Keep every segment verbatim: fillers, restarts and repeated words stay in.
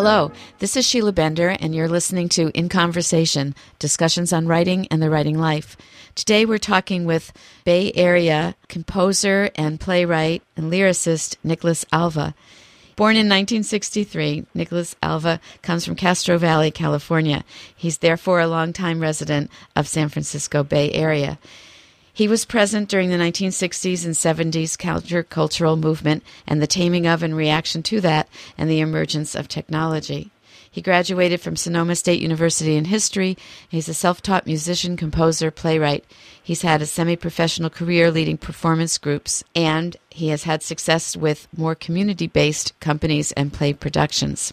Hello, this is Sheila Bender, and you're listening to In Conversation, discussions on writing and the writing life. Today we're talking with Bay Area composer and playwright and lyricist Nicholas Alva. Born in nineteen sixty-three, Nicholas Alva comes from Castro Valley, California. He's therefore a longtime resident of San Francisco Bay Area. He was present during the nineteen sixties and seventies countercultural movement and the taming of and reaction to that and the emergence of technology. He graduated from Sonoma State University in history. He's a self-taught musician, composer, playwright. He's had a semi-professional career leading performance groups, and he has had success with more community-based companies and play productions.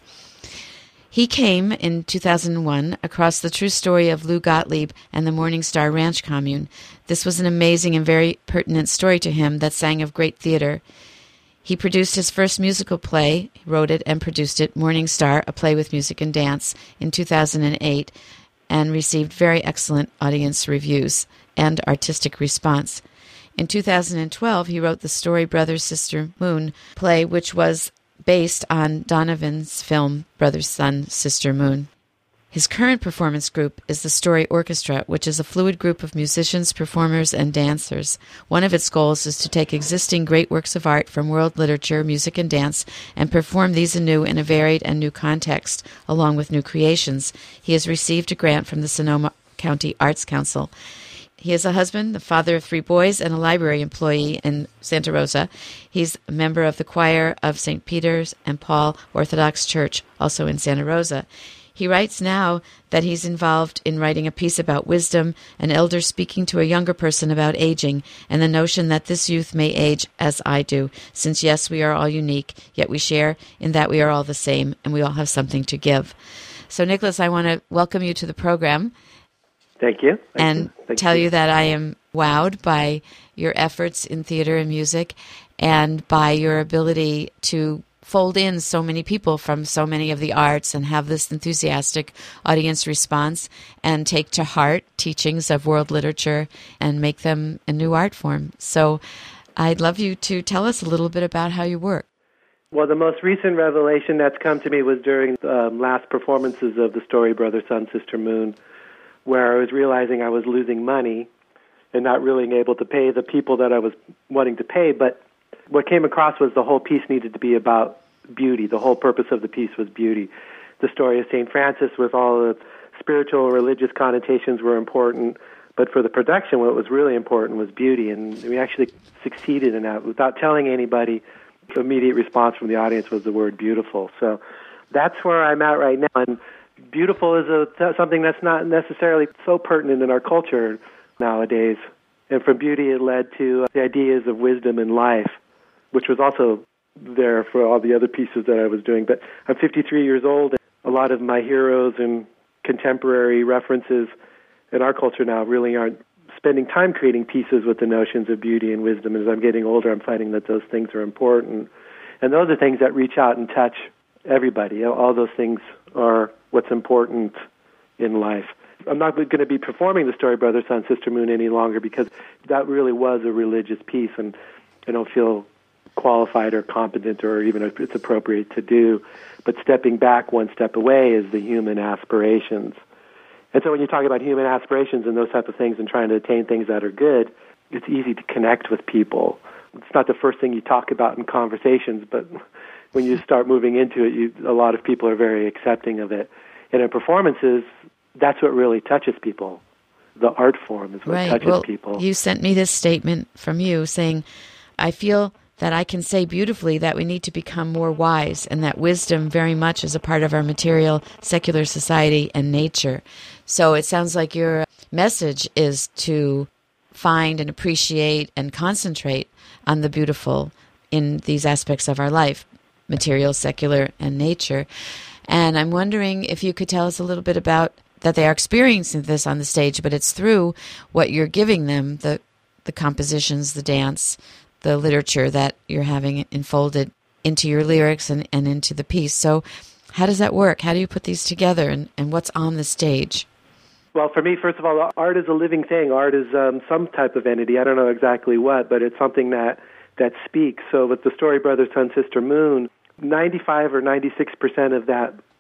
He came in two thousand one across the true story of Lou Gottlieb and the Morningstar Ranch Commune. This was an amazing and very pertinent story to him that sang of great theater. He produced his first musical play, he wrote it and produced it, Morningstar, a play with music and dance, in two thousand eight, and received very excellent audience reviews and artistic response. In two thousand twelve, he wrote the story Brother, Sister, Moon play, which was based on Donovan's film Brother, Sun, Sister, Moon. His current performance group is the Story Orchestra, which is a fluid group of musicians, performers, and dancers. One of its goals is to take existing great works of art from world literature, music, and dance and perform these anew in a varied and new context, along with new creations. He has received a grant from the Sonoma County Arts Council. He is a husband, the father of three boys, and a library employee in Santa Rosa. He's a member of the choir of Saint Peter's and Paul Orthodox Church, also in Santa Rosa. He writes now that he's involved in writing a piece about wisdom, an elder speaking to a younger person about aging, and the notion that this youth may age as I do, since yes, we are all unique, yet we share in that we are all the same, and we all have something to give. So, Nicholas, I want to welcome you to the program. Thank you. Thank and you. Thank tell you. you that I am wowed by your efforts in theater and music and by your ability to fold in so many people from so many of the arts and have this enthusiastic audience response and take to heart teachings of world literature and make them a new art form. So I'd love you to tell us a little bit about how you work. Well, the most recent revelation that's come to me was during the um, last performances of the story Brother, Sun, Sister, Moon, where I was realizing I was losing money and not really being able to pay the people that I was wanting to pay. But what came across was the whole piece needed to be about beauty. The whole purpose of the piece was beauty. The story of Saint Francis with all the spiritual and religious connotations were important, but for the production, what was really important was beauty, and we actually succeeded in that. Without telling anybody, the immediate response from the audience was the word beautiful. So that's where I'm at right now. And beautiful is a, something that's not necessarily so pertinent in our culture nowadays. And from beauty, it led to the ideas of wisdom in life, which was also there for all the other pieces that I was doing. But I'm fifty-three years old, and a lot of my heroes and contemporary references in our culture now really aren't spending time creating pieces with the notions of beauty and wisdom. As I'm getting older, I'm finding that those things are important. And those are things that reach out and touch everybody. All those things are what's important in life. I'm not going to be performing the story Brother, Sun, Sister, Moon any longer because that really was a religious piece, and I don't feel qualified or competent or even if it's appropriate to do. But stepping back one step away is the human aspirations. And so when you talk about human aspirations and those type of things and trying to attain things that are good, it's easy to connect with people. It's not the first thing you talk about in conversations, but when you start moving into it, you, a lot of people are very accepting of it. And in performances, that's what really touches people. The art form is what right. touches well, people. You sent me this statement from you saying, I feel that I can say beautifully that we need to become more wise and that wisdom very much is a part of our material, secular society and nature. So it sounds like your message is to find and appreciate and concentrate on the beautiful in these aspects of our life, material, secular, and nature. And I'm wondering if you could tell us a little bit about that they are experiencing this on the stage, but it's through what you're giving them, the the compositions, the dance, the literature that you're having enfolded into your lyrics and, and into the piece. So how does that work? How do you put these together, and, and what's on the stage? Well, for me, first of all, art is a living thing. Art is um, some type of entity. I don't know exactly what, but it's something that, that speaks. So with the story Brother, Sun, Sister, Moon, ninety-five or ninety-six percent of that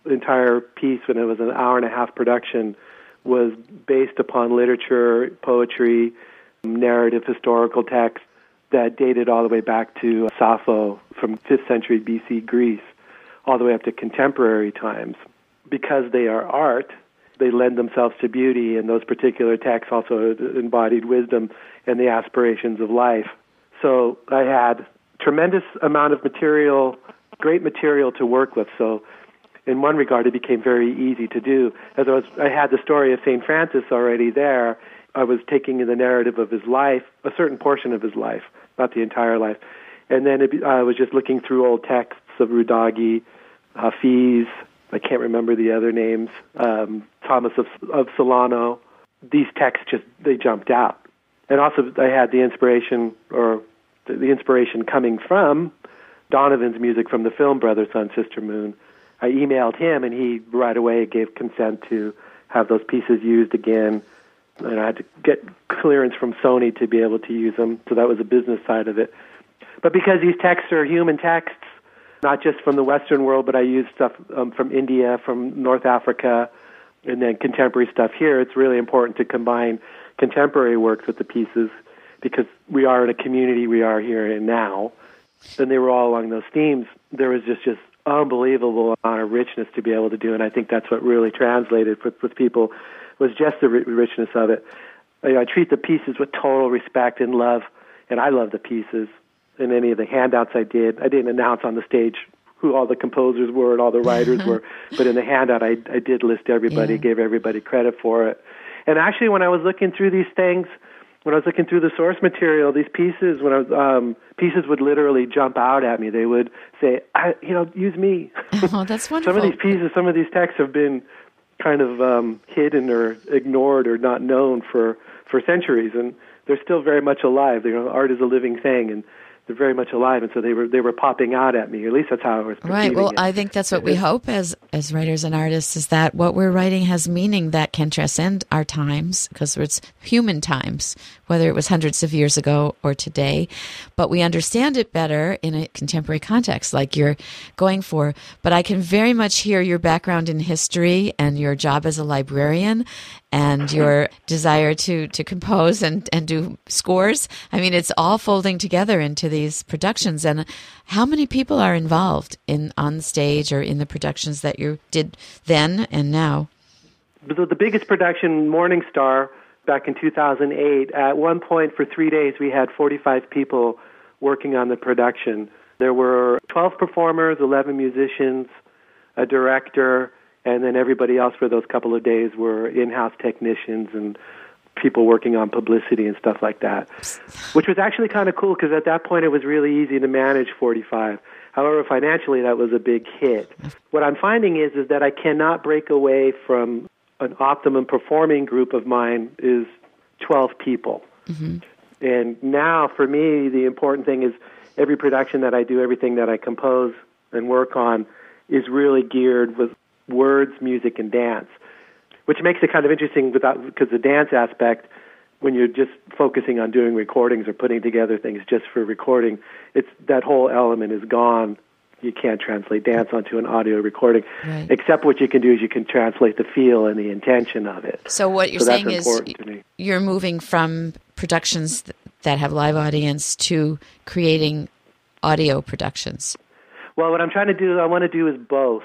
entire piece, when it was an hour and a half production, was based upon literature, poetry, narrative, historical texts that dated all the way back to Sappho from fifth century B C Greece, all the way up to contemporary times. Because they are art, they lend themselves to beauty, and those particular texts also embodied wisdom and the aspirations of life. So I had tremendous amount of material, great material to work with. So in one regard, it became very easy to do. As I was, I had the story of Saint Francis already there. I was taking in the narrative of his life, a certain portion of his life, not the entire life. And then it, I was just looking through old texts of Rudagi, Hafiz, I can't remember the other names, um, Thomas of, of Solano. These texts just, they jumped out. And also I had the inspiration, or the, the inspiration coming from Donovan's music from the film Brother, Sun, Sister, Moon. I emailed him, and he right away gave consent to have those pieces used again. And I had to get clearance from Sony to be able to use them, so that was the business side of it. But because these texts are human texts, not just from the Western world, but I use stuff um, from India, from North Africa, and then contemporary stuff here, it's really important to combine contemporary works with the pieces, because we are in a community, we are here and now, and they were all along those themes. There was just, just unbelievable amount of richness to be able to do, and I think that's what really translated with, with people, was just the richness of it. I, I treat the pieces with total respect and love, and I love the pieces. In any of the handouts I did, I didn't announce on the stage who all the composers were and all the writers were, but in the handout I, I did list everybody, yeah. gave everybody credit for it. And actually, when I was looking through these things, when I was looking through the source material, these pieces, when I was, um, pieces would literally jump out at me. They would say, I, you know, use me. Oh, that's wonderful. Some of these pieces, some of these texts have been kind of um, hidden or ignored or not known for, for centuries, and they're still very much alive. You know, art is a living thing, and they're very much alive, and so they were they were popping out at me. At least that's how I was perceiving Right. Well, it. I think that's what we hope as as writers and artists, is that what we're writing has meaning that can transcend our times, because it's human times, whether it was hundreds of years ago or today. But we understand it better in a contemporary context, like you're going for. But I can very much hear your background in history and your job as a librarian, and your desire to, to compose and, and do scores. I mean, it's all folding together into these productions. And how many people are involved in on stage or in the productions that you did then and now? The, the biggest production, Morning Star, back in two thousand eight, at one point for three days we had forty-five people working on the production. There were twelve performers, eleven musicians, a director, and then everybody else for those couple of days were in-house technicians and people working on publicity and stuff like that, which was actually kind of cool, because at that point it was really easy to manage forty-five. However, financially that was a big hit. What I'm finding is, is that I cannot break away from an optimum performing group of mine is twelve people. Mm-hmm. And now for me, the important thing is every production that I do, everything that I compose and work on is really geared with words, music, and dance, which makes it kind of interesting without, because the dance aspect, when you're just focusing on doing recordings or putting together things just for recording, it's that whole element is gone. You can't translate dance onto an audio recording, right. Except what you can do is you can translate the feel and the intention of it. So what you're so saying is you're moving from productions that have live audience to creating audio productions. Well, what I'm trying to do, I want to do is both.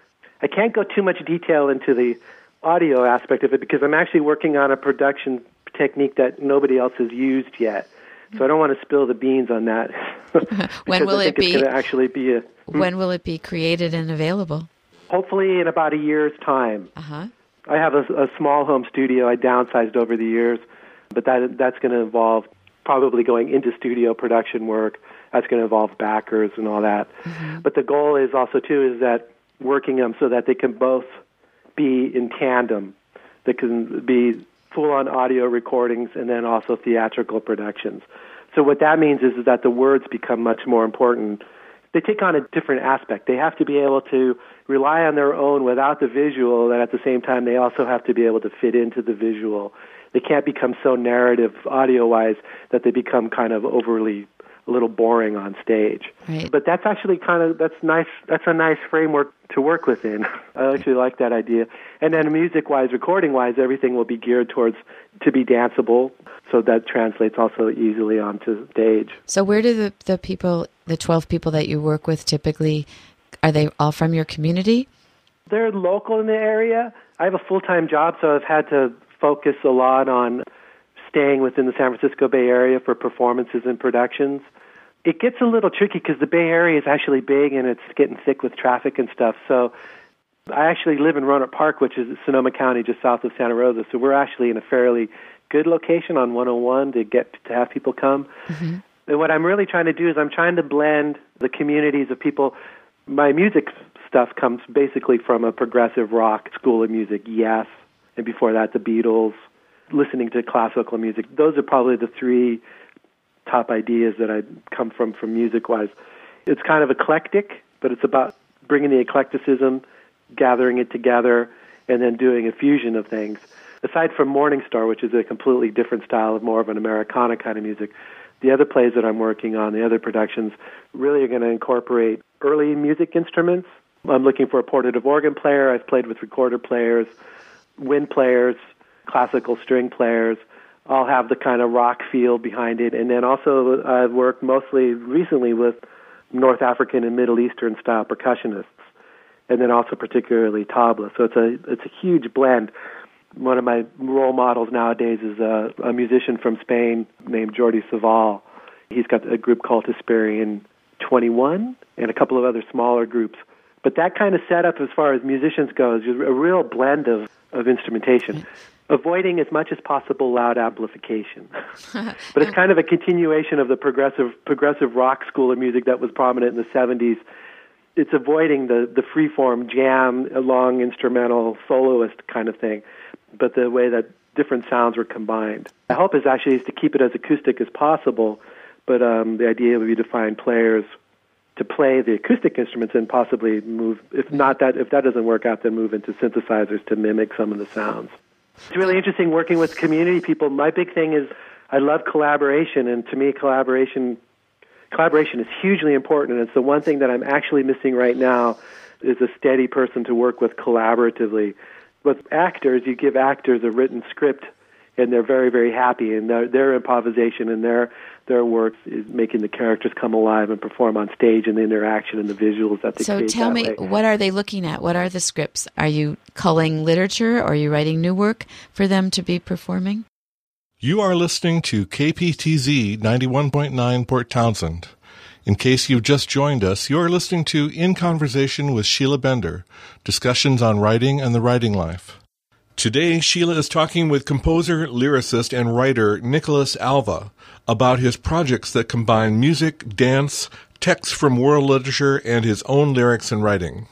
I can't go too much detail into the audio aspect of it, because I'm actually working on a production technique that nobody else has used yet. So I don't want to spill the beans on that. When will I think it be? It's going to actually be a. When will it be created and available? Hopefully in about a year's time. Uh-huh. I have a, a small home studio. I downsized over the years, but that that's going to involve probably going into studio production work. That's going to involve backers and all that. Mm-hmm. But the goal is also too is that working them so that they can both be in tandem. They can be full-on audio recordings and then also theatrical productions. So what that means is, is that the words become much more important. They take on a different aspect. They have to be able to rely on their own without the visual, and at the same time they also have to be able to fit into the visual. They can't become so narrative audio-wise that they become kind of overly a little boring on stage. Right. But that's actually kind of, that's nice, that's a nice framework to work within. I actually like that idea. And then music-wise, recording-wise, everything will be geared towards to be danceable, so that translates also easily onto stage. So where do the, the people, the twelve people that you work with typically, are they all from your community? They're local in the area. I have a full-time job, so I've had to focus a lot on staying within the San Francisco Bay Area for performances and productions. It gets a little tricky because the Bay Area is actually big and it's getting thick with traffic and stuff. So I actually live in Rohnert Park, which is Sonoma County, just south of Santa Rosa. So we're actually in a fairly good location on one oh one to get to have people come. Mm-hmm. And what I'm really trying to do is I'm trying to blend the communities of people. My music stuff comes basically from a progressive rock school of music, Yes, and before that the Beatles, listening to classical music. Those are probably the three top ideas that I come from from music-wise. It's kind of eclectic, but it's about bringing the eclecticism, gathering it together, and then doing a fusion of things. Aside from Morning Star, which is a completely different style of more of an Americana kind of music, the other plays that I'm working on, the other productions, really are going to incorporate early music instruments. I'm looking for a portative organ player. I've played with recorder players, wind players, classical string players. I'll have the kind of rock feel behind it. And then also I've worked mostly recently with North African and Middle Eastern style percussionists, and then also particularly tabla. So it's a it's a huge blend. One of my role models nowadays is a, a musician from Spain named Jordi Savall. He's got a group called Hesperian twenty-one and a couple of other smaller groups. But that kind of setup as far as musicians go is a real blend of, of instrumentation, avoiding as much as possible loud amplification. But it's kind of a continuation of the progressive progressive rock school of music that was prominent in the seventies. It's avoiding the, the free-form jam, long instrumental soloist kind of thing, but the way that different sounds were combined. The hope is actually is to keep it as acoustic as possible, but um, the idea would be to find players to play the acoustic instruments and possibly move, if not that, if that doesn't work out, then move into synthesizers to mimic some of the sounds. It's really interesting working with community people. My big thing is I love collaboration, and to me collaboration collaboration is hugely important, and it's the one thing that I'm actually missing right now is a steady person to work with collaboratively. With actors, you give actors a written script, and they're very, very happy, and their, their improvisation and their their work is making the characters come alive and perform on stage, and the interaction and the visuals that they so create. So tell that me, way. What are they looking at? What are the scripts? Are you culling literature, or are you writing new work for them to be performing? You are listening to K P T Z ninety-one point nine Port Townsend. In case you've just joined us, you are listening to In Conversation with Sheila Bender, discussions on writing and the writing life. Today, Sheila is talking with composer, lyricist, and writer Nicholas Alva about his projects that combine music, dance, texts from world literature, and his own lyrics and writing.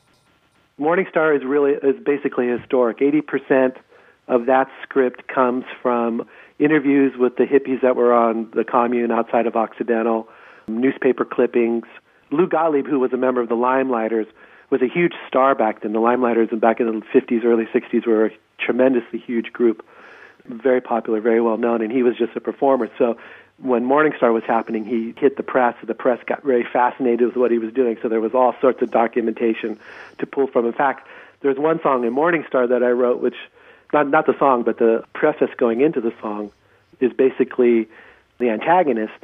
Morning Star is really is basically historic. eighty percent of that script comes from interviews with the hippies that were on the commune outside of Occidental, newspaper clippings. Lou Gottlieb, who was a member of the Limelighters, was a huge star back then. The Limelighters back in the fifties, early sixties were a tremendously huge group, very popular, very well known, and he was just a performer. So when Morning Star was happening, he hit the press, and the press got very fascinated with what he was doing, so there was all sorts of documentation to pull from. In fact, there's one song in Morning Star that I wrote, which, not, not the song, but the preface going into the song is basically the antagonist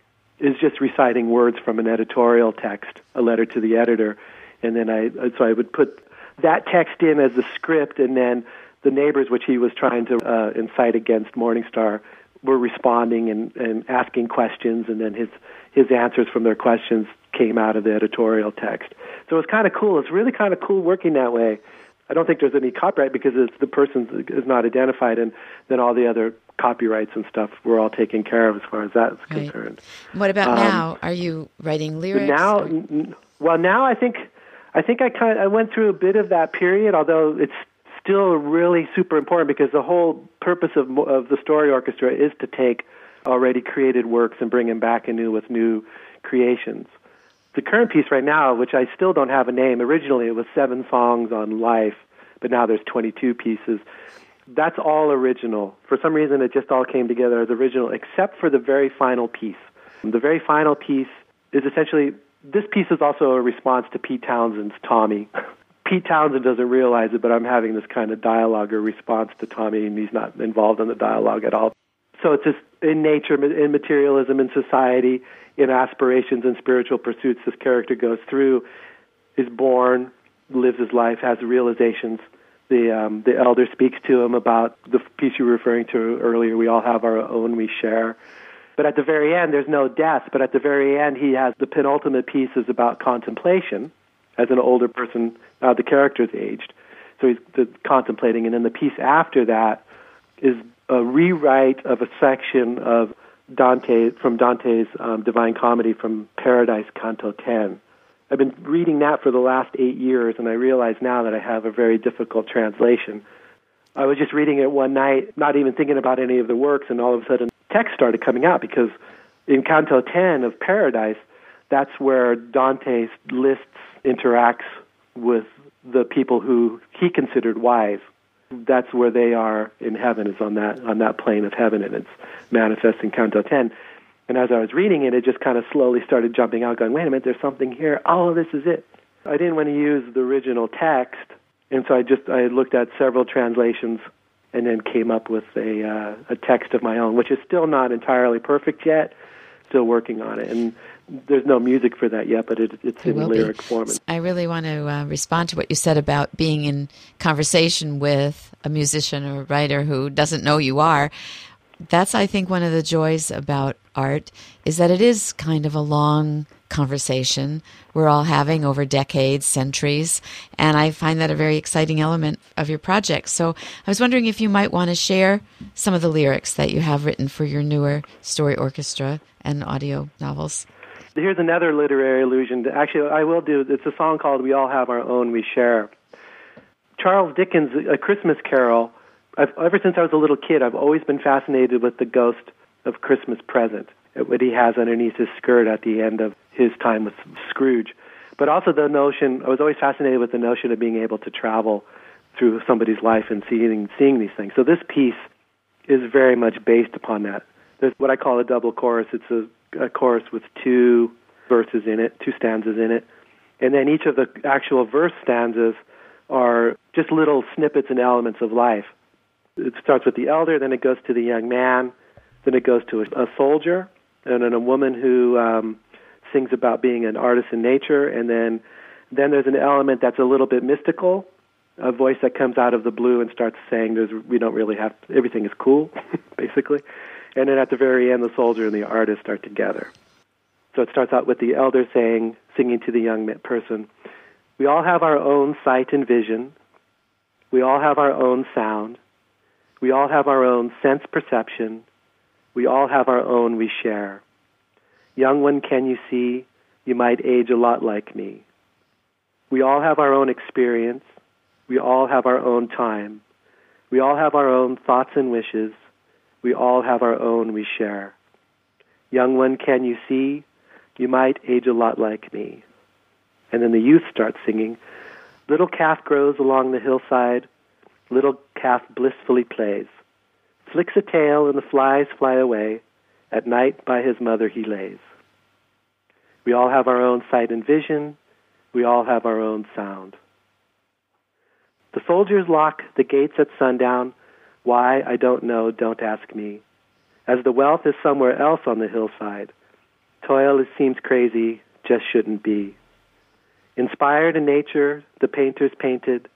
is just reciting words from an editorial text, a letter to the editor. And then I, so I would put that text in as the script, and then the neighbors, which he was trying to uh, incite against Morning Star, were responding and, and asking questions, and then his, his answers from their questions came out of the editorial text. So it's kind of cool. It's really kind of cool working that way. I don't think there's any copyright because it's the person is not identified, and then all the other copyrights and stuff were all taken care of as far as that's right. concerned. What about um, now? Are you writing lyrics? Now, or? well, now I think I think I kind of, I went through a bit of that period, although it's still really super important because the whole purpose of of the Story Orchestra is to take already created works and bring them back anew with new creations. The current piece right now, which I still don't have a name, originally it was seven songs on life, but now there's twenty-two pieces. That's all original. For some reason, it just all came together as original, except for the very final piece, The very final piece is essentially, this piece is also a response to Pete Townshend's Tommy. Pete Townshend doesn't realize it, but I'm having this kind of dialogue or response to Tommy, and he's not involved in the dialogue at all. So it's just in nature, in materialism, in society, in aspirations and spiritual pursuits this character goes through, is born, lives his life, has realizations. The um, the elder speaks to him about the piece you were referring to earlier, we all have our own, we share. But at the very end, there's no death, but at the very end, he has the penultimate piece is about contemplation. As an older person, uh, the character's aged, so he's the, contemplating. And then the piece after that is a rewrite of a section of Dante, from Dante's um, Divine Comedy from Paradise, Canto ten. I've been reading that for the last eight years, and I realize now that I have a very difficult translation. I was just reading it one night, not even thinking about any of the works, and all of a sudden text started coming out, because in Canto ten of Paradise, that's where Dante lists, interacts with the people who he considered wise. That's where they are in heaven, is on that on that plane of heaven, and it's manifest in Canto ten. And as I was reading it, it just kind of slowly started jumping out, going, wait a minute, there's something here. Oh, this is it. I didn't want to use the original text, and so I just I looked at several translations and then came up with a uh, a text of my own, which is still not entirely perfect yet, still working on it. And there's no music for that yet, but it, it's it in lyric be. form. I really want to uh, respond to what you said about being in conversation with a musician or a writer who doesn't know you are. That's, I think, one of the joys about art, is that it is kind of a long conversation we're all having over decades, centuries, and I find that a very exciting element of your project. So I was wondering if you might want to share some of the lyrics that you have written for your newer story orchestra and audio novels. Here's another literary allusion. Actually, I will do, it's a song called We All Have Our Own, We Share. Charles Dickens' A Christmas Carol, I've, ever since I was a little kid, I've always been fascinated with the ghost of Christmas Present, what he has underneath his skirt at the end of his time with Scrooge. But also the notion, I was always fascinated with the notion of being able to travel through somebody's life and seeing, seeing these things. So this piece is very much based upon that. There's what I call a double chorus. It's a a chorus with two verses in it, two stanzas in it. And then each of the actual verse stanzas are just little snippets and elements of life. It starts with the elder, then it goes to the young man, then it goes to a, a soldier, and then a woman who um, sings about being an artist in nature, and then then there's an element that's a little bit mystical, a voice that comes out of the blue and starts saying, "There's we don't really have, everything is cool," basically. And then at the very end, the soldier and the artist are together. So it starts out with the elder saying, singing to the young person, "We all have our own sight and vision. We all have our own sound. We all have our own sense perception. We all have our own we share. Young one, can you see? You might age a lot like me. We all have our own experience. We all have our own time. We all have our own thoughts and wishes. We all have our own we share. Young one, can you see? You might age a lot like me." And then the youth starts singing, "Little calf grows along the hillside. Little calf blissfully plays. Flicks a tail and the flies fly away. At night by his mother he lays. We all have our own sight and vision. We all have our own sound. The soldiers lock the gates at sundown. Why, I don't know, don't ask me. As the wealth is somewhere else on the hillside. Toil, it seems crazy, just shouldn't be. Inspired in nature, the painters painted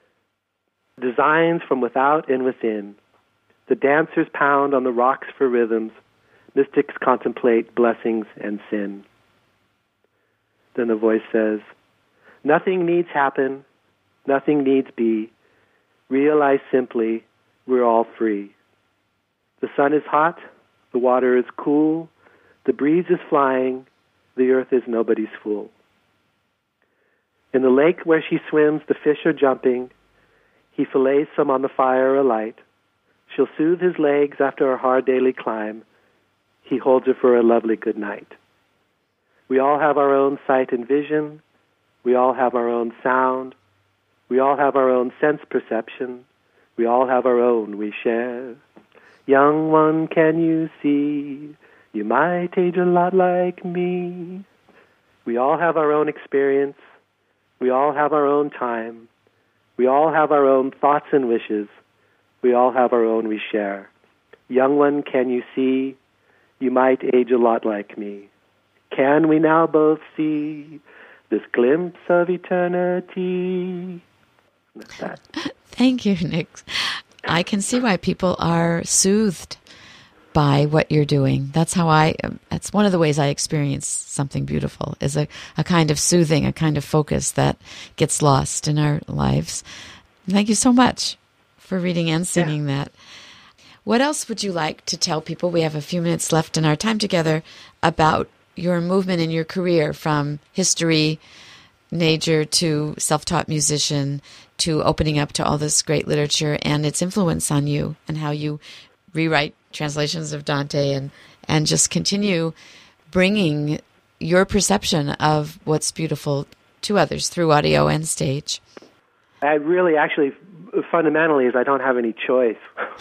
designs from without and within. The dancers pound on the rocks for rhythms. Mystics contemplate blessings and sin." Then the voice says, "Nothing needs happen, nothing needs be. Realize simply, we're all free. The sun is hot, the water is cool, the breeze is flying, the earth is nobody's fool. In the lake where she swims, the fish are jumping. He fillets some on the fire alight. She'll soothe his legs after a hard daily climb. He holds her for a lovely good night. We all have our own sight and vision. We all have our own sound. We all have our own sense perception. We all have our own we share. Young one, can you see? You might age a lot like me. We all have our own experience. We all have our own time. We all have our own thoughts and wishes. We all have our own we share. Young one, can you see? You might age a lot like me. Can we now both see this glimpse of eternity? That's that. Thank you, Nick. I can see why people are soothed by what you're doing. That's how I, that's one of the ways I experience something beautiful, is a, a kind of soothing, a kind of focus that gets lost in our lives. Thank you so much for reading and singing yeah. that. What else would you like to tell people? We have a few minutes left in our time together about your movement in your career, from history major to self-taught musician to opening up to all this great literature and its influence on you, and how you rewrite translations of Dante and, and just continue bringing your perception of what's beautiful to others through audio and stage. I really actually, fundamentally, is I don't have any choice.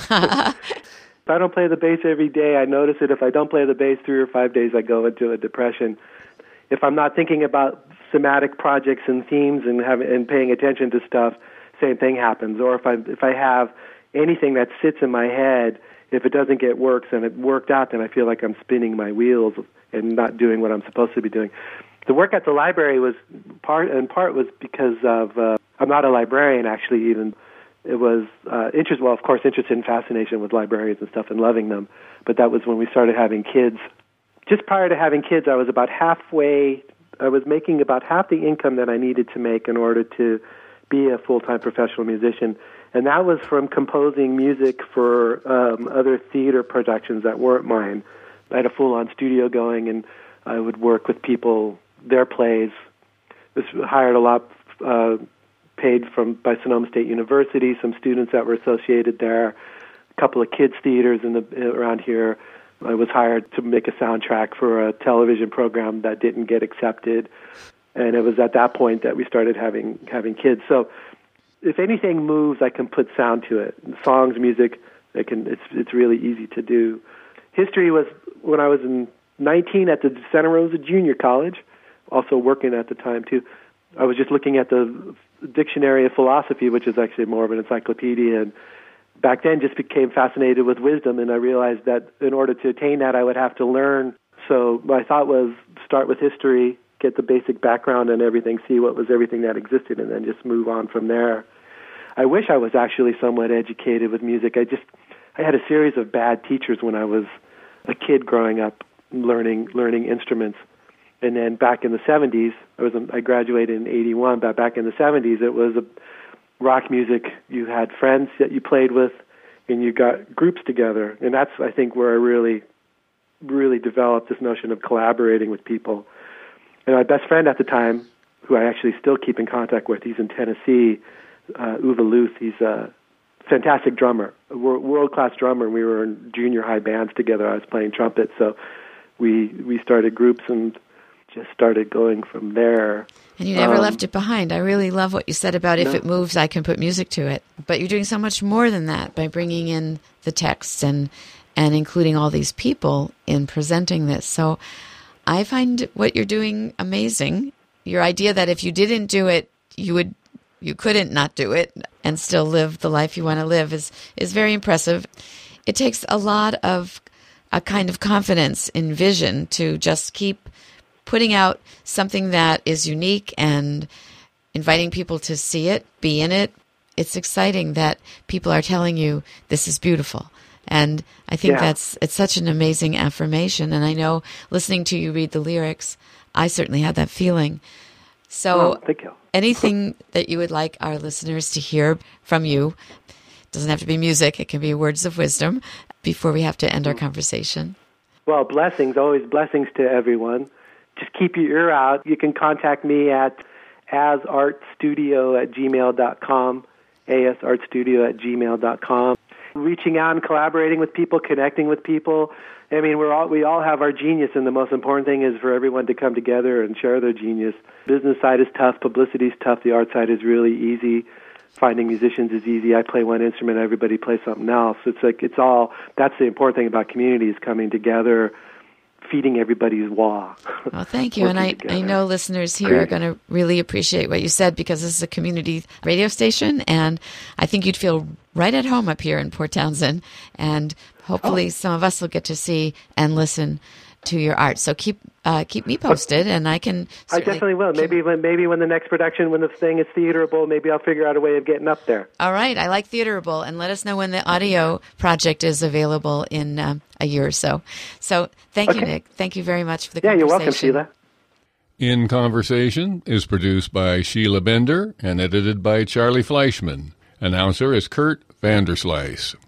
If I don't play the bass every day, I notice it. If I don't play the bass three or five days, I go into a depression. If I'm not thinking about thematic projects and themes and having and paying attention to stuff, same thing happens. Or if I if I have anything that sits in my head, if it doesn't get worked and it worked out, then I feel like I'm spinning my wheels and not doing what I'm supposed to be doing. The work at the library was part in part was because of uh, I'm not a librarian actually even. It was uh, interest, well, of course, interest and fascination with librarians and stuff and loving them. But that was when we started having kids. Just prior to having kids, I was about halfway, I was making about half the income that I needed to make in order to be a full-time professional musician. And that was from composing music for um, other theater productions that weren't mine. I had a full-on studio going, and I would work with people, their plays. I hired a lot uh paid from by Sonoma State University, some students that were associated there, a couple of kids' theaters in the around here. I was hired to make a soundtrack for a television program that didn't get accepted, and it was at that point that we started having having kids. So, if anything moves, I can put sound to it. Songs, music, I can. It's it's really easy to do. History was when I was in nineteen at the Santa Rosa Junior College, also working at the time too. I was just looking at the Dictionary of Philosophy, which is actually more of an encyclopedia, and back then just became fascinated with wisdom, and I realized that in order to attain that, I would have to learn. So my thought was start with history, get the basic background and everything, see what was everything that existed, and then just move on from there. I wish I was actually somewhat educated with music. I just I had a series of bad teachers when I was a kid growing up, learning learning instruments. And then back in the seventies, I was I graduated in eighty-one, but back in the seventies, it was a rock music. You had friends that you played with, and you got groups together. And that's, I think, where I really, really developed this notion of collaborating with people. And my best friend at the time, who I actually still keep in contact with, he's in Tennessee, uh, Uwe Luth. He's a fantastic drummer, a world-class drummer, and we were in junior high bands together. I was playing trumpet, so we we started groups and just started going from there. And you never um, left it behind. I really love what you said about if no. it moves, I can put music to it. But you're doing so much more than that by bringing in the texts and and including all these people in presenting this. So I find what you're doing amazing. Your idea that if you didn't do it, you would you couldn't not do it and still live the life you want to live is is very impressive. It takes a lot of a kind of confidence in vision to just keep putting out something that is unique and inviting people to see it, be in it. It's exciting that people are telling you this is beautiful. And I think yeah. that's it's such an amazing affirmation. And I know listening to you read the lyrics, I certainly had that feeling. So oh, thank you. Anything that you would like our listeners to hear from you, it doesn't have to be music, it can be words of wisdom before we have to end our conversation. Well, blessings, always blessings to everyone. Just keep your ear out. You can contact me at asartstudio at gmail dot com, asartstudio at gmail dot com. Reaching out and collaborating with people, connecting with people. I mean, we're all we all have our genius, and the most important thing is for everyone to come together and share their genius. Business side is tough, publicity is tough, the art side is really easy. Finding musicians is easy. I play one instrument, everybody plays something else. It's like it's all. That's the important thing about community is coming together feeding everybody's wah. Well, thank you. And I, I know listeners here are going to really appreciate what you said, because this is a community radio station, and I think you'd feel right at home up here in Port Townsend. And hopefully oh. some of us will get to see and listen to your art. So keep uh, keep me posted, and I can. I definitely will. Maybe when maybe when the next production, when the thing is theaterable, maybe I'll figure out a way of getting up there. All right, I like theaterable, and let us know when the audio project is available in um, a year or so. So thank okay. you, Nick. Thank you very much for the yeah, conversation. You're welcome, Sheila. In Conversation is produced by Sheila Bender and edited by Charlie Fleischman. Announcer is Kurt Vanderslice.